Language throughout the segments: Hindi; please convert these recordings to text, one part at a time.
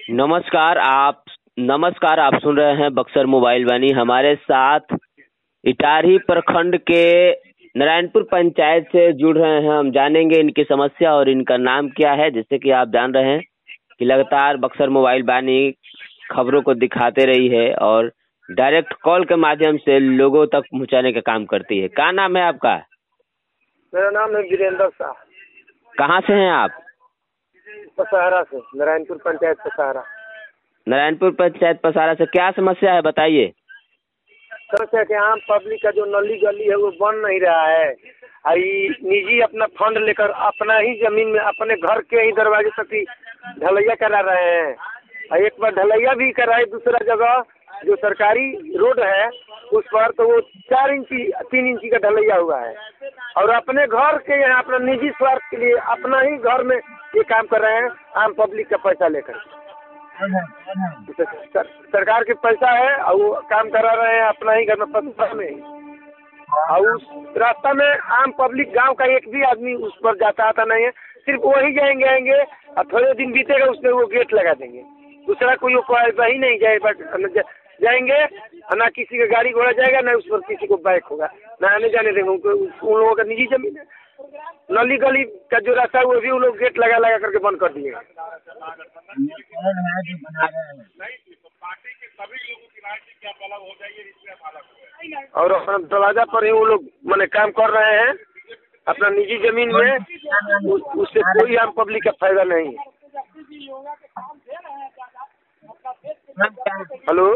नमस्कार, आप सुन रहे हैं बक्सर मोबाइल वाणी। हमारे साथ इटारही प्रखंड के नारायणपुर पंचायत से जुड़ रहे हैं। हम जानेंगे इनकी समस्या और इनका नाम क्या है। जैसे कि आप जान रहे हैं कि लगातार बक्सर मोबाइल वाणी खबरों को दिखाते रही है और डायरेक्ट कॉल के माध्यम से लोगों तक पहुंचाने का काम करती है। क्या नाम है आपका? मेरा नाम है वीरेंद्र शाह। कहाँ से हैं आप? पसहारा से, नारायणपुर पंचायत पसहारा। नारायणपुर पंचायत पसारा से क्या समस्या है, बताइए। समस्या के आम पब्लिक का जो नली गली है वो बन नहीं रहा है। निजी अपना फंड लेकर अपना ही जमीन में अपने घर के ही दरवाजे तक ही ढलैया करा रहे हैं। एक बार ढलैया भी कराए दूसरा जगह जो सरकारी रोड है उस पर, तो वो 4 इंची 3 इंची का ढलैया हुआ है और अपने घर के यहाँ अपना निजी स्वार्थ के लिए अपना ही घर में ये काम कर रहे हैं आम पब्लिक का पैसा लेकर। सरकार के पैसा है और वो काम करा रहे हैं अपना ही घर में पसहारा में। और उस रास्ता में आम पब्लिक गांव का एक भी आदमी उस पर जाता आता नहीं है। सिर्फ वही जाएंगे और थोड़े दिन बीतेगा उसमें वो गेट लगा देंगे। दूसरा कोई वही नहीं जाएंगे ना किसी का गाड़ी घोड़ा जाएगा ना उस पर किसी को बाइक होगा ना आने जाने देंगे। उन लोगों का निजी जमीन है। नली गली का जो रास्ता है वो भी उन लोग गेट लगा करके बंद कर दिए। और अपना दरवाजा पर ही वो लोग माने काम कर रहे हैं अपना निजी जमीन में। उससे कोई आम पब्लिक का फायदा नहीं है। हेलो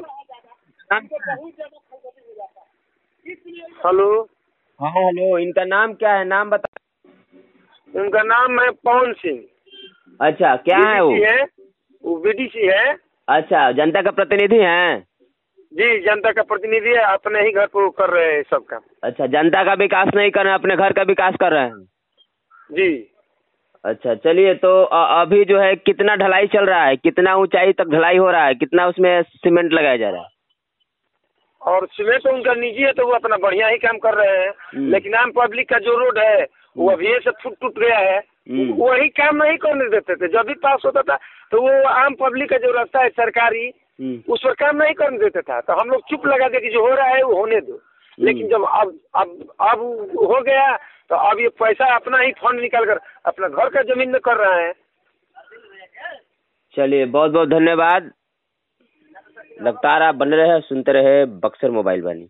हेलो हाँ हेलो, इनका नाम क्या है, नाम बता। उनका नाम है पवन सिंह। अच्छा, क्या है वो बीडीसी है। अच्छा, जनता का प्रतिनिधि हैं? जी, जनता का प्रतिनिधि है। अपने ही घर पर वो कर रहे हैं सब काम। अच्छा, जनता का विकास नहीं कर रहे हैं, अपने घर का विकास कर रहे हैं। जी अच्छा, चलिए। तो अभी जो है कितना ढलाई चल रहा है, कितना ऊंचाई तक ढलाई हो रहा है, कितना उसमें सीमेंट लगाया जा रहा है? और सीमेंट तो उनका निजी है तो वो अपना बढ़िया ही काम कर रहे हैं। लेकिन आम पब्लिक का जो रोड है वो अभी से टूट गया है। वही काम नहीं करने देते थे। जब भी पास होता था तो वो आम पब्लिक का जो रास्ता है सरकारी उस पर काम नहीं करने देता था। तो हम लोग चुप लगा दे कि जो हो रहा है वो होने दो। लेकिन जब अब हो गया तो अब ये पैसा अपना ही फंड निकाल कर अपना घर का जमीन में कर रहे हैं। चलिए, बहुत बहुत धन्यवाद। लगातार आप बने रहे, सुनते रहे बक्सर मोबाइल वाणी।